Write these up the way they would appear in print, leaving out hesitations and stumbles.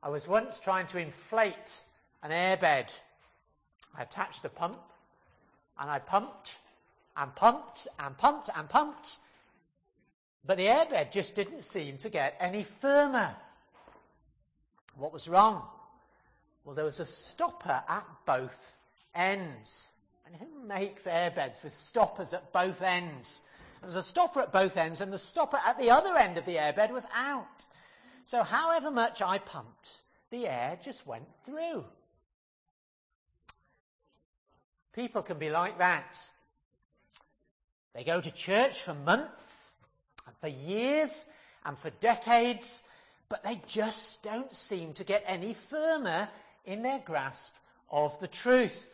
I was once trying to inflate an airbed. I attached the pump, and I pumped, and pumped, and pumped, and pumped, but the airbed just didn't seem to get any firmer. What was wrong? Well, there was a stopper at both ends. And who makes airbeds with stoppers at both ends? There was a stopper at both ends, and the stopper at the other end of the airbed was out. So however much I pumped, the air just went through. People can be like that. They go to church for months, and for years, and for decades, but they just don't seem to get any firmer in their grasp of the truth.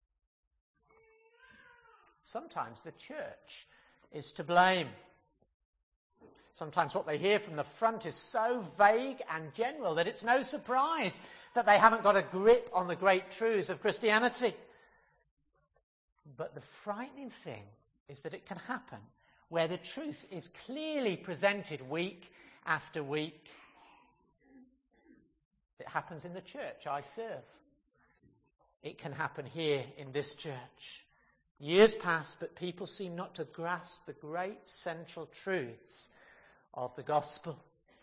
Sometimes the church is to blame. Sometimes what they hear from the front is so vague and general that it's no surprise that they haven't got a grip on the great truths of Christianity. But the frightening thing is that it can happen where the truth is clearly presented week after week. It happens in the church I serve. It can happen here in this church. Years pass, but people seem not to grasp the great central truths of the gospel.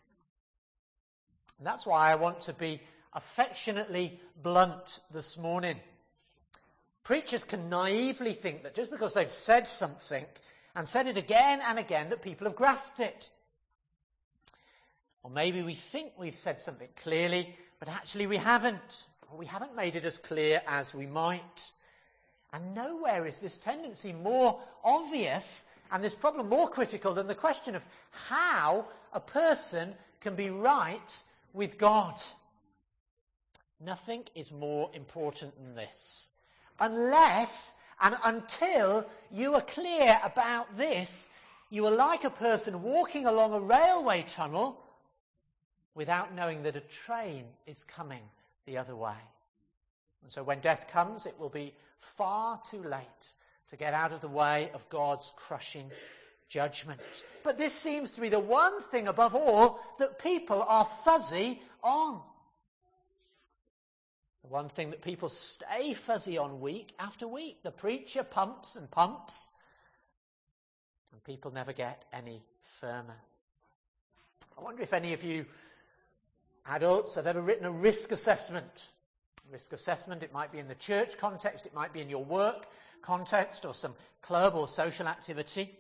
And that's why I want to be affectionately blunt this morning. Preachers can naively think that just because they've said something and said it again and again that people have grasped it. Or maybe we think we've said something clearly, but actually we haven't. Or we haven't made it as clear as we might. And nowhere is this tendency more obvious and this problem more critical than the question of how a person can be right with God. Nothing is more important than this. Unless and until you are clear about this, you are like a person walking along a railway tunnel without knowing that a train is coming the other way. And so when death comes, it will be far too late to get out of the way of God's crushing judgment. But this seems to be the one thing above all that people are fuzzy on. The one thing that people stay fuzzy on week after week. The preacher pumps and pumps, and people never get any firmer. I wonder if any of you adults have ever written a risk assessment. Risk assessment, it might be in the church context, it might be in your work context or some club or social activity.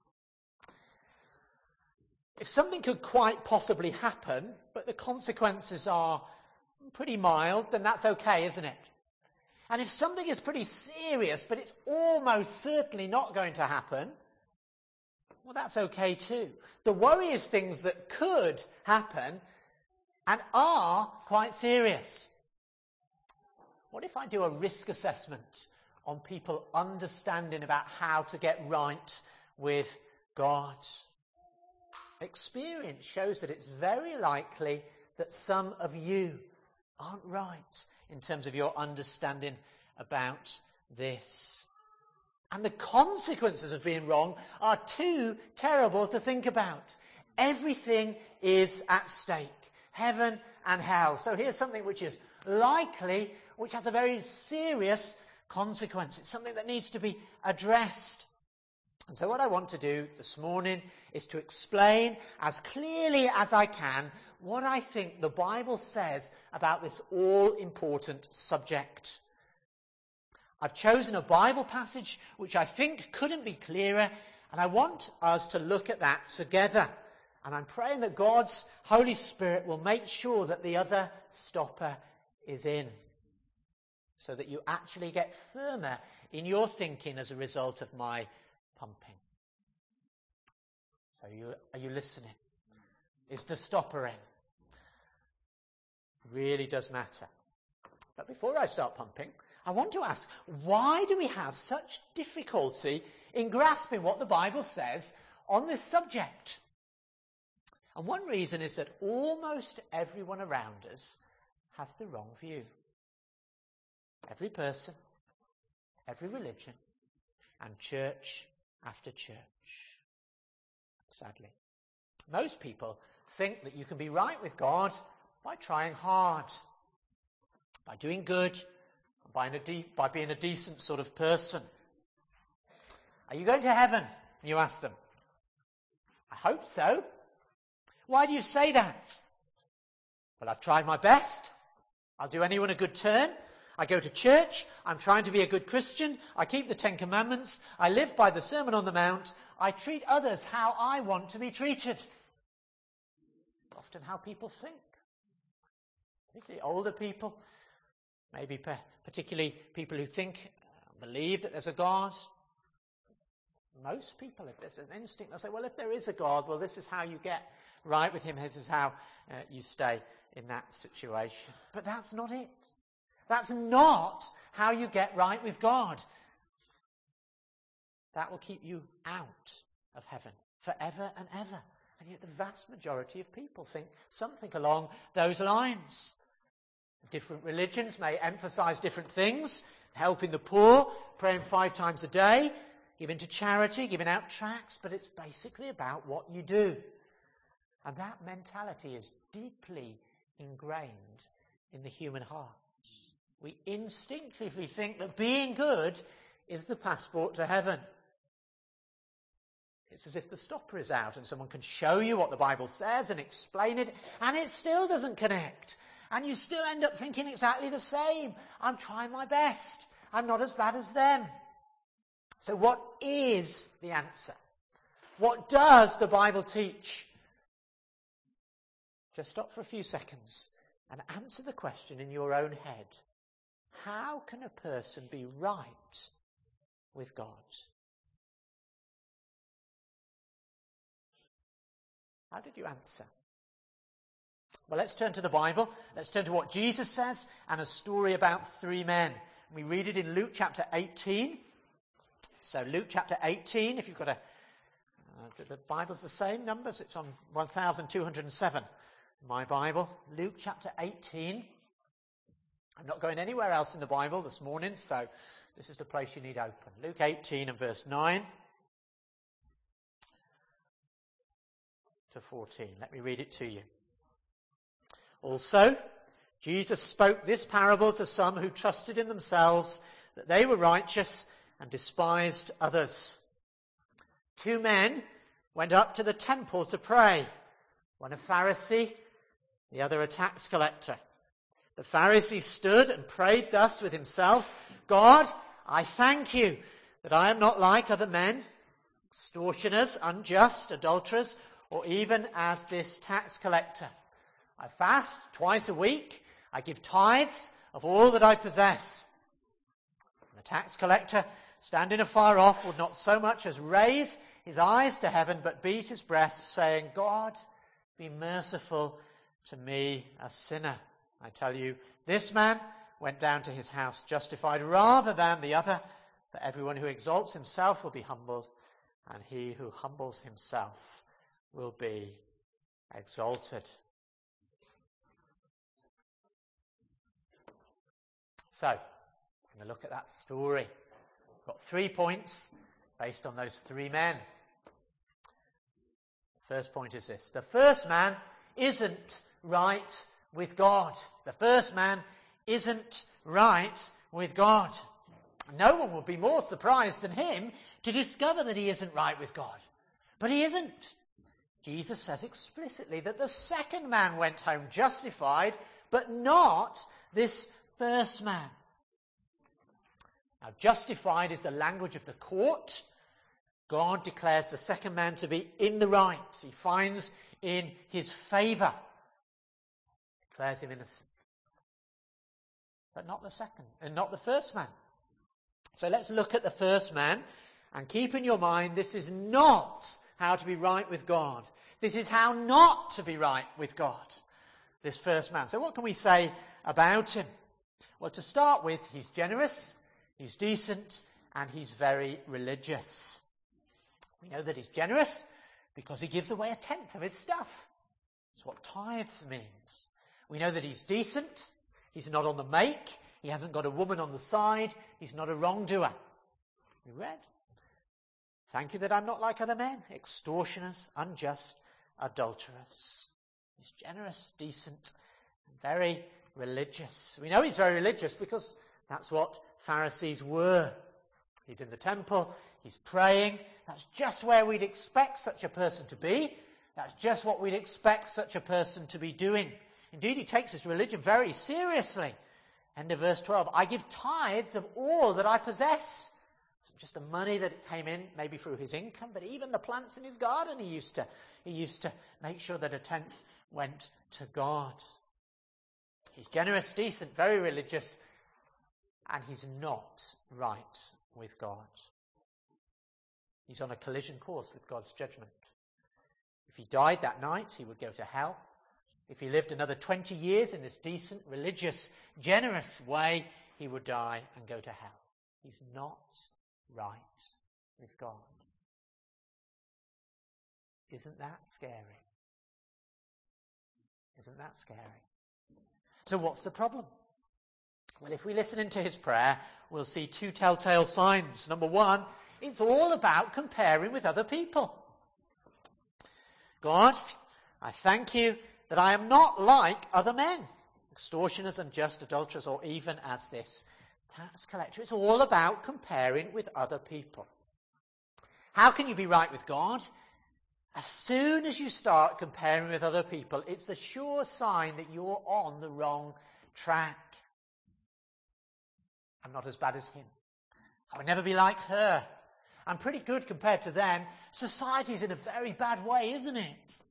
If something could quite possibly happen, but the consequences are pretty mild, then that's okay, isn't it? And if something is pretty serious, but it's almost certainly not going to happen, well, that's okay too. The worry is things that could happen and are quite serious. What if I do a risk assessment on people understanding about how to get right with God? Experience shows that it's very likely that some of you aren't right in terms of your understanding about this. And the consequences of being wrong are too terrible to think about. Everything is at stake. Heaven and hell. So here's something which is likely, which has a very serious consequence. It's something that needs to be addressed. And so what I want to do this morning is to explain as clearly as I can what I think the Bible says about this all-important subject. I've chosen a Bible passage which I think couldn't be clearer, and I want us to look at that together. And I'm praying that God's Holy Spirit will make sure that the other stopper is in, so that you actually get firmer in your thinking as a result of my pumping. So are you listening? Is the stopper in? It really does matter. But before I start pumping, I want to ask, why do we have such difficulty in grasping what the Bible says on this subject? And one reason is that almost everyone around us has the wrong view. Every person, every religion, and church after church. Sadly. Most people think that you can be right with God By trying hard, by doing good, by being a decent sort of person. Are you going to heaven? You ask them. I hope so. Why do you say that? Well, I've tried my best. I'll do anyone a good turn. I go to church. I'm trying to be a good Christian. I keep the 10 Commandments. I live by the Sermon on the Mount. I treat others how I want to be treated. Often how people think. Particularly older people. Maybe particularly people who think, believe that there's a God. Most people, if there's an instinct, they'll say, well, if there is a God, well, this is how you get right with him. This is how you stay in that situation. But that's not it. That's not how you get right with God. That will keep you out of heaven forever and ever. And yet the vast majority of people think something along those lines. Different religions may emphasize different things. Helping the poor, praying 5 times a day, giving to charity, giving out tracts, but it's basically about what you do. And that mentality is deeply ingrained in the human heart. We instinctively think that being good is the passport to heaven. It's as if the stopper is out and someone can show you what the Bible says and explain it, and it still doesn't connect. And you still end up thinking exactly the same. I'm trying my best. I'm not as bad as them. So what is the answer? What does the Bible teach? Just stop for a few seconds and answer the question in your own head. How can a person be right with God? How did you answer? Well, let's turn to the Bible. Let's turn to what Jesus says and a story about 3 men. We read it in Luke chapter 18. So Luke chapter 18, if you've got the Bible's the same numbers. It's on 1207. My Bible, Luke chapter 18. I'm not going anywhere else in the Bible this morning, so this is the place you need open. Luke 18 and verse 9 to 14. Let me read it to you. Also, Jesus spoke this parable to some who trusted in themselves that they were righteous and despised others. 2 men went up to the temple to pray, one a Pharisee, the other a tax collector. The Pharisee stood and prayed thus with himself, God, I thank you that I am not like other men, extortioners, unjust, adulterers, or even as this tax collector. I fast twice a week. I give tithes of all that I possess. And the tax collector, standing afar off, would not so much as raise his eyes to heaven, but beat his breast, saying, God, be merciful to me, a sinner. I tell you, this man went down to his house justified rather than the other. For everyone who exalts himself will be humbled, and he who humbles himself will be exalted. So, I'm going to look at that story. We've got 3 points based on those 3 men. The first point is this. The first man isn't right with God. The first man isn't right with God. No one would be more surprised than him to discover that he isn't right with God. But he isn't. Jesus says explicitly that the second man went home justified, but not this first man. Now, justified is the language of the court. God declares the second man to be in the right. He finds in his favour. Declares him innocent. But not the second, and not the first man. So let's look at the first man, and keep in your mind this is not how to be right with God. This is how not to be right with God. This first man. So what can we say about him? Well, to start with, he's generous, he's decent, and he's very religious. We know that he's generous because he gives away 1/10 of his stuff. That's what tithes means. We know that he's decent. He's not on the make. He hasn't got a woman on the side. He's not a wrongdoer. We read. Thank you that I'm not like other men, extortioners, unjust, adulterers. He's generous, decent, Very religious. We know he's very religious because that's what Pharisees were. He's in the temple, he's praying. That's just where we'd expect such a person to be. That's just what we'd expect such a person to be doing. Indeed, he takes his religion very seriously. End of verse 12. I give tithes of all that I possess. It's just the money that came in, maybe through his income, but even the plants in his garden he used to make sure that a tenth went to God. He's generous, decent, very religious, and he's not right with God. He's on a collision course with God's judgment. If he died that night, he would go to hell. If he lived another 20 years in this decent, religious, generous way, he would die and go to hell. He's not right with God. Isn't that scary? Isn't that scary? So what's the problem? Well, if we listen into his prayer, we'll see two telltale signs. Number one, it's all about comparing with other people. God, I thank you that I am not like other men, extortioners, unjust, adulterers, or even as this tax collector. It's all about comparing with other people. How can you be right with God? As soon as you start comparing with other people, it's a sure sign that you're on the wrong track. I'm not as bad as him. I would never be like her. I'm pretty good compared to them. Society's in a very bad way, isn't it? It's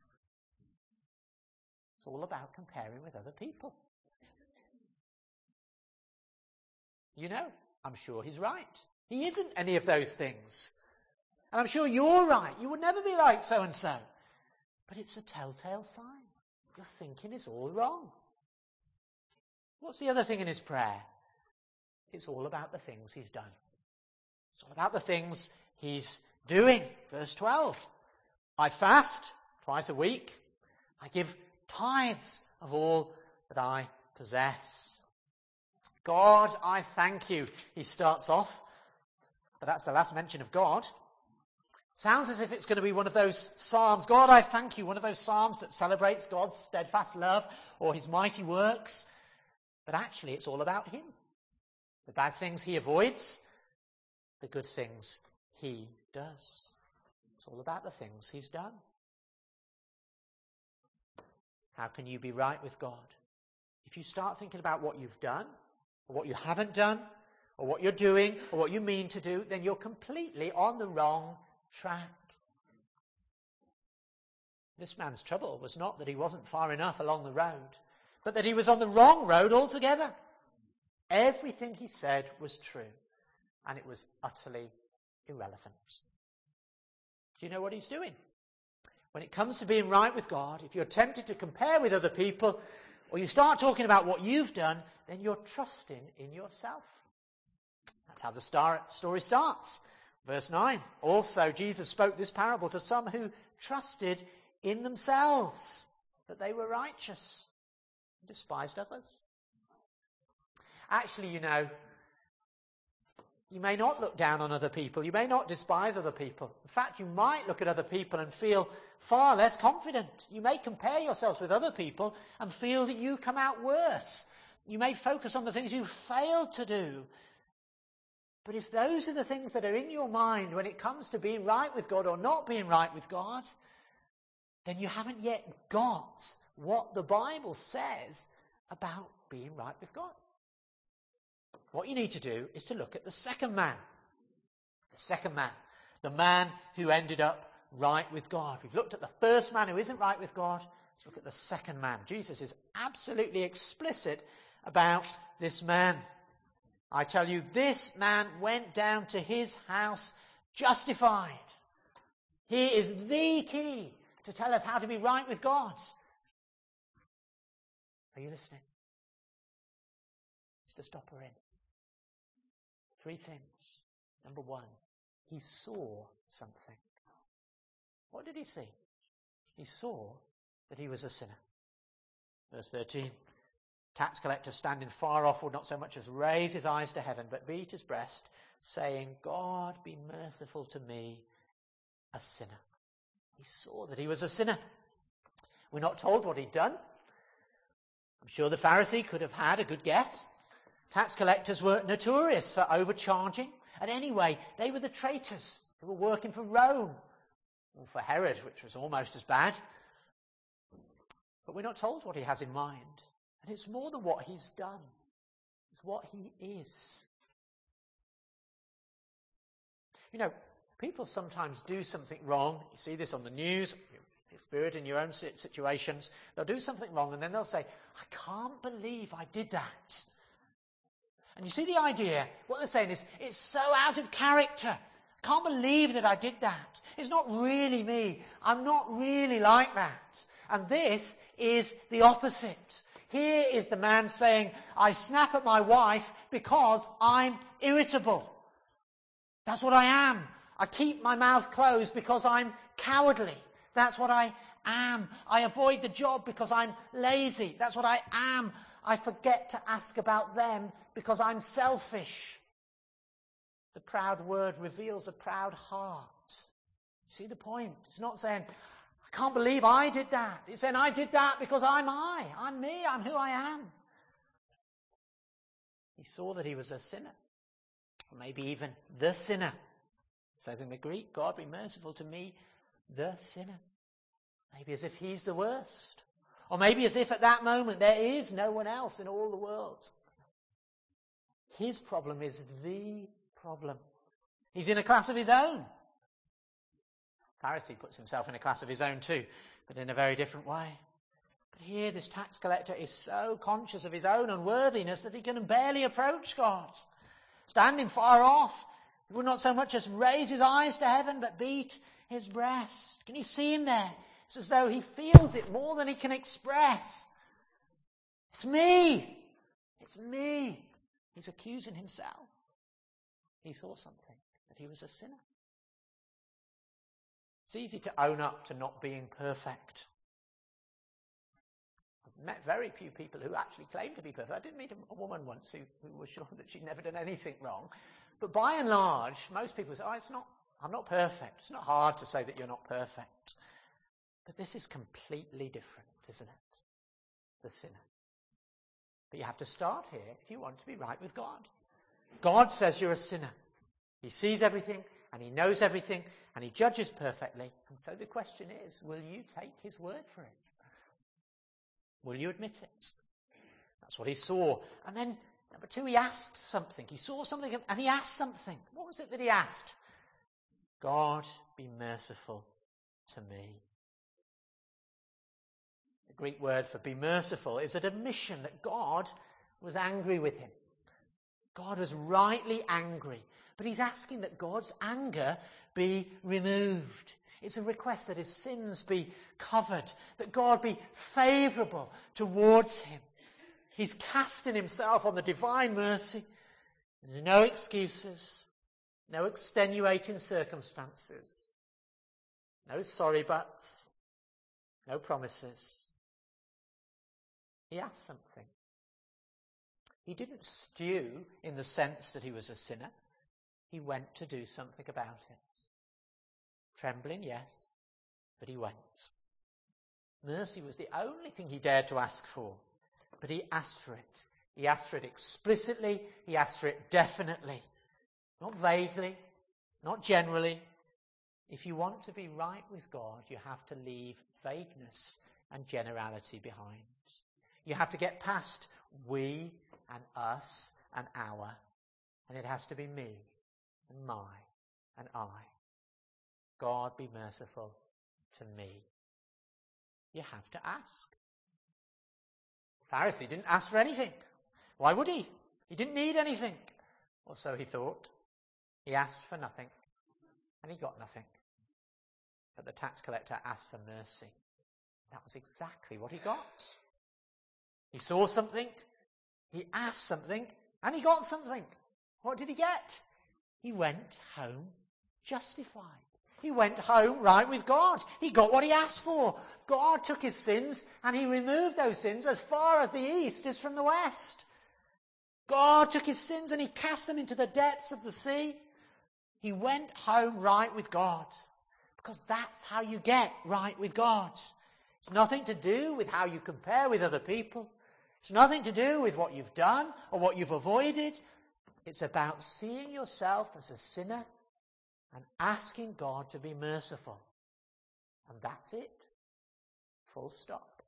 all about comparing with other people. You know, I'm sure he's right. He isn't any of those things. And I'm sure you're right. You would never be like so-and-so. But it's a telltale sign. Your thinking is all wrong. What's the other thing in his prayer? It's all about the things he's done. It's all about the things he's doing. Verse 12. I fast twice a week. I give tithes of all that I possess. God, I thank you. He starts off. But that's the last mention of God. Sounds as if it's going to be one of those psalms. God, I thank you. One of those psalms that celebrates God's steadfast love or his mighty works. But actually, it's all about him. The bad things he avoids, the good things he does. It's all about the things he's done. How can you be right with God? If you start thinking about what you've done, or what you haven't done, or what you're doing, or what you mean to do, then you're completely on the wrong track. This man's trouble was not that he wasn't far enough along the road, but that he was on the wrong road altogether. Everything he said was true, and it was utterly irrelevant. Do you know what he's doing? When it comes to being right with God, if you're tempted to compare with other people, or you start talking about what you've done, then you're trusting in yourself. That's how the story starts. Verse 9. Also, Jesus spoke this parable to some who trusted in themselves that they were righteous and despised others. Actually, you know, you may not look down on other people. You may not despise other people. In fact, you might look at other people and feel far less confident. You may compare yourselves with other people and feel that you come out worse. You may focus on the things you've failed to do. But if those are the things that are in your mind when it comes to being right with God or not being right with God, then you haven't yet got what the Bible says about being right with God. What you need to do is to look at the second man. The second man. The man who ended up right with God. We've looked at the first man who isn't right with God. Let's look at the second man. Jesus is absolutely explicit about this man. I tell you, this man went down to his house justified. He is the key to tell us how to be right with God. Are you listening? It's the stopper in. 3 things. Number 1, he saw something. What did he see? He saw that he was a sinner. Verse 13. Tax collector standing far off would not so much as raise his eyes to heaven, but beat his breast, saying, God, be merciful to me, a sinner. He saw that he was a sinner. We're not told what he'd done. I'm sure the Pharisee could have had a good guess. Tax collectors were notorious for overcharging. And anyway, they were the traitors who were working for Rome, or for Herod, which was almost as bad. But we're not told what he has in mind. And it's more than what he's done. It's what he is. You know, people sometimes do something wrong. You see this on the news, you experience it in your own situations. They'll do something wrong and then they'll say, I can't believe I did that. And you see the idea, what they're saying is, it's so out of character. I can't believe that I did that. It's not really me. I'm not really like that. And this is the opposite. Here is the man saying, I snap at my wife because I'm irritable. That's what I am. I keep my mouth closed because I'm cowardly. That's what I am. I avoid the job because I'm lazy. That's what I am. I forget to ask about them because I'm selfish. The proud word reveals a proud heart. See the point? It's not saying, I can't believe I did that. It's saying, I did that because I'm me, I'm who I am. He saw that he was a sinner. Or maybe even the sinner. It says in the Greek, God be merciful to me, the sinner. Maybe as if he's the worst. Or maybe as if at that moment there is no one else in all the world. His problem is the problem. He's in a class of his own. Pharisee puts himself in a class of his own too, but in a very different way. But here this tax collector is so conscious of his own unworthiness that he can barely approach God. Standing far off, he would not so much as raise his eyes to heaven, but beat his breast. Can you see him there? It's as though he feels it more than he can express. It's me. It's me. He's accusing himself. He saw something, that he was a sinner. It's easy to own up to not being perfect. I've met very few people who actually claim to be perfect. I did meet a woman once who was sure that she'd never done anything wrong. But by and large, most people say, I'm not perfect. It's not hard to say that you're not perfect. But this is completely different, isn't it? The sinner. But you have to start here if you want to be right with God. God says you're a sinner. He sees everything and he knows everything and he judges perfectly. And so the question is, will you take his word for it? Will you admit it? That's what he saw. And then, number two, he asked something. He saw something and he asked something. What was it that he asked? God, be merciful to me. The Greek word for be merciful is an admission that God was angry with him. God was rightly angry. But he's asking that God's anger be removed. It's a request that his sins be covered, that God be favourable towards him. He's casting himself on the divine mercy. There's no excuses, no extenuating circumstances, no sorry buts, no promises. He asked something. He didn't stew in the sense that he was a sinner. He went to do something about it. Trembling, yes, but he went. Mercy was the only thing he dared to ask for, but he asked for it. He asked for it explicitly. He asked for it definitely. Not vaguely, not generally. If you want to be right with God, you have to leave vagueness and generality behind. You have to get past we and us and our, and it has to be me and my and I. God, be merciful to me. You have to ask. The Pharisee didn't ask for anything. Why would he? He didn't need anything. Or so he thought. He asked for nothing, and he got nothing. But the tax collector asked for mercy. That was exactly what he got. He saw something, he asked something, and he got something. What did he get? He went home justified. He went home right with God. He got what he asked for. God took his sins and he removed those sins as far as the east is from the west. God took his sins and he cast them into the depths of the sea. He went home right with God. Because that's how you get right with God. It's nothing to do with how you compare with other people. It's nothing to do with what you've done or what you've avoided. It's about seeing yourself as a sinner and asking God to be merciful. And that's it. Full stop.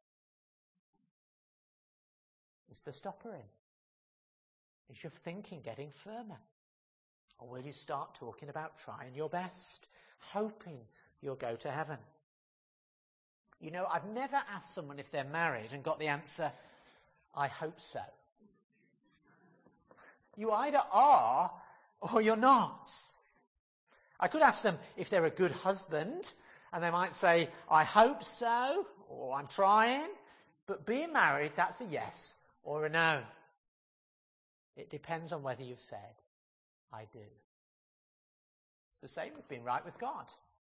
Is the stopper in? Is your thinking getting firmer? Or will you start talking about trying your best, hoping you'll go to heaven? You know, I've never asked someone if they're married and got the answer, I hope so. You either are or you're not. I could ask them if they're a good husband, and they might say, I hope so, or I'm trying. But being married, that's a yes or a no. It depends on whether you've said, I do. It's the same with being right with God.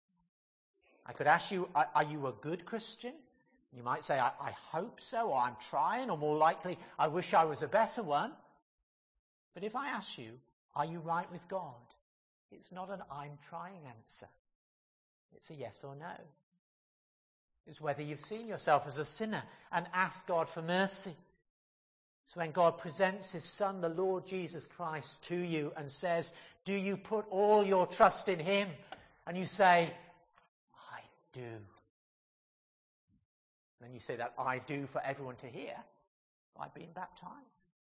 I could ask you, are you a good Christian? You might say, I hope so, or I'm trying, or more likely, I wish I was a better one. But if I ask you, are you right with God? It's not an I'm trying answer. It's a yes or no. It's whether you've seen yourself as a sinner and asked God for mercy. So when God presents his Son, the Lord Jesus Christ, to you and says, do you put all your trust in him? And you say, I do. Then you say that I do for everyone to hear by being baptized.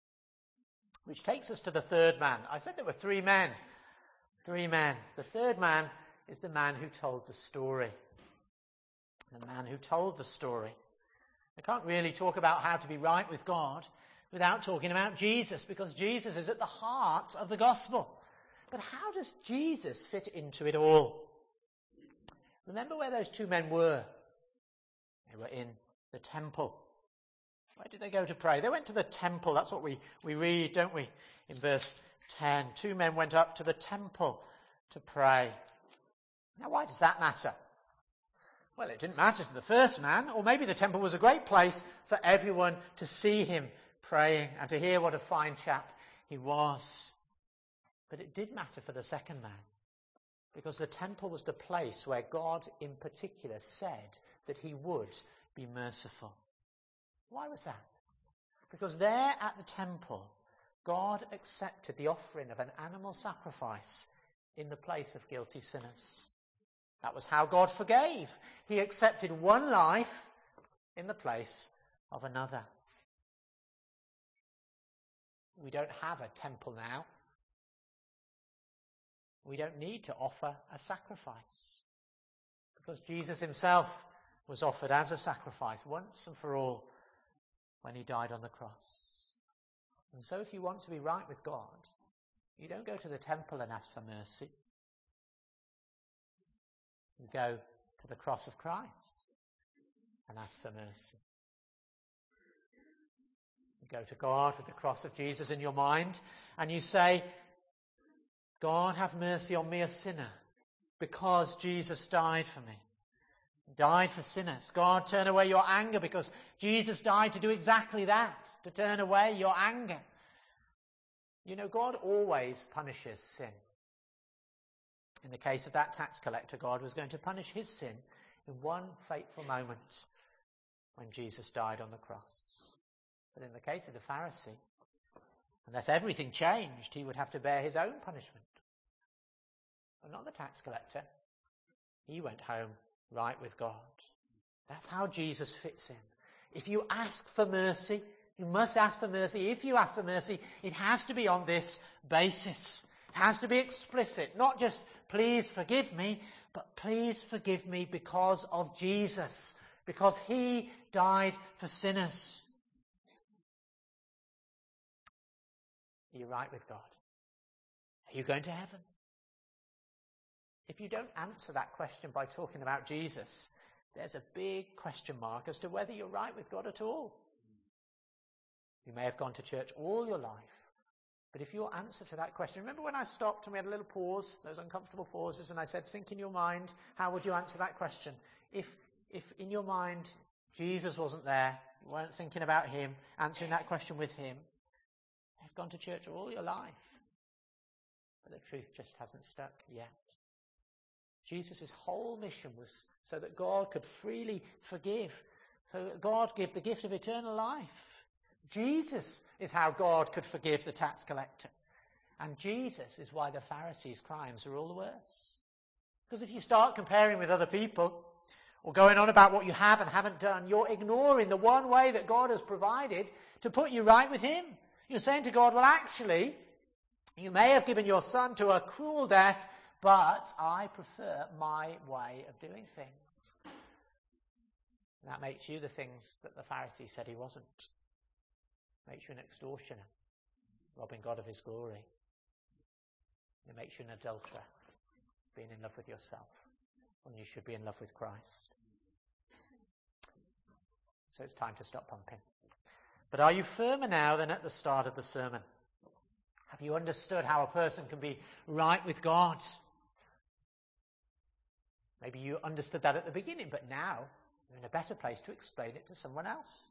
Which takes us to the third man. I said there were three men. Three men. The third man is the man who told the story. The man who told the story. I can't really talk about how to be right with God without talking about Jesus, because Jesus is at the heart of the gospel. But how does Jesus fit into it all? Remember where those two men were? They were in the temple. Where did they go to pray? They went to the temple. That's what we read, don't we? In verse 10. Two men went up to the temple to pray. Now, why does that matter? Well, it didn't matter to the first man, or maybe the temple was a great place for everyone to see him praying and to hear what a fine chap he was. But it did matter for the second man, because the temple was the place where God in particular said that he would be merciful. Why was that? Because there at the temple, God accepted the offering of an animal sacrifice in the place of guilty sinners. That was how God forgave. He accepted one life in the place of another. We don't have a temple now. We don't need to offer a sacrifice, because Jesus himself was offered as a sacrifice once and for all when he died on the cross. And so if you want to be right with God, you don't go to the temple and ask for mercy. You go to the cross of Christ and ask for mercy. You go to God with the cross of Jesus in your mind and you say, God, have mercy on me, a sinner, because Jesus died for me. Died for sinners. God, turn away your anger, because Jesus died to do exactly that, to turn away your anger. You know, God always punishes sin. In the case of that tax collector, God was going to punish his sin in one fateful moment when Jesus died on the cross. But in the case of the Pharisee, unless everything changed, he would have to bear his own punishment. But not the tax collector. He went home right with God. That's how Jesus fits in. If you ask for mercy, you must ask for mercy. If you ask for mercy, it has to be on this basis. It has to be explicit. Not just, please forgive me, but please forgive me because of Jesus. Because he died for sinners. Are you right with God? Are you going to heaven? If you don't answer that question by talking about Jesus, there's a big question mark as to whether you're right with God at all. You may have gone to church all your life, but if your answer to that question, remember when I stopped and we had a little pause, those uncomfortable pauses, and I said, think in your mind, how would you answer that question? If in your mind Jesus wasn't there, you weren't thinking about him, answering that question with him, you've gone to church all your life, but the truth just hasn't stuck yet. Jesus' whole mission was so that God could freely forgive, so that God gave the gift of eternal life. Jesus is how God could forgive the tax collector. And Jesus is why the Pharisees' crimes are all the worse. Because if you start comparing with other people, or going on about what you have and haven't done, you're ignoring the one way that God has provided to put you right with him. You're saying to God, well, actually, you may have given your son to a cruel death, but I prefer my way of doing things. And that makes you the things that the Pharisee said he wasn't. Makes you an extortioner, robbing God of his glory. It makes you an adulterer, being in love with yourself when you should be in love with Christ. So it's time to stop pumping. But are you firmer now than at the start of the sermon? Have you understood how a person can be right with God? Maybe you understood that at the beginning, but now you're in a better place to explain it to someone else.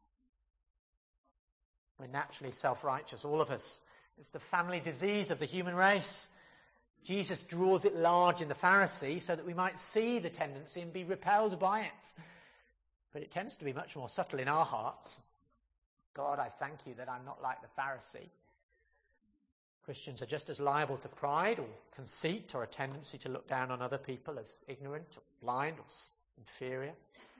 We're naturally self-righteous, all of us. It's the family disease of the human race. Jesus draws it large in the Pharisee so that we might see the tendency and be repelled by it. But it tends to be much more subtle in our hearts. God, I thank you that I'm not like the Pharisee. Christians are just as liable to pride or conceit or a tendency to look down on other people as ignorant or blind or inferior.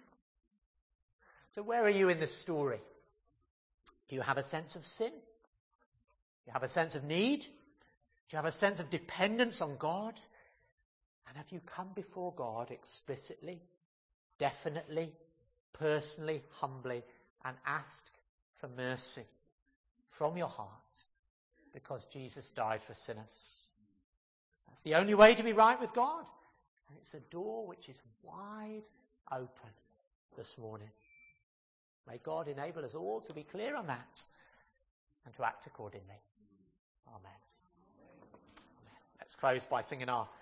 So where are you in this story? Do you have a sense of sin? Do you have a sense of need? Do you have a sense of dependence on God? And have you come before God explicitly, definitely, personally, humbly, and asked for mercy from your heart because Jesus died for sinners? That's the only way to be right with God. And it's a door which is wide open this morning. May God enable us all to be clear on that and to act accordingly. Amen. Let's close by singing our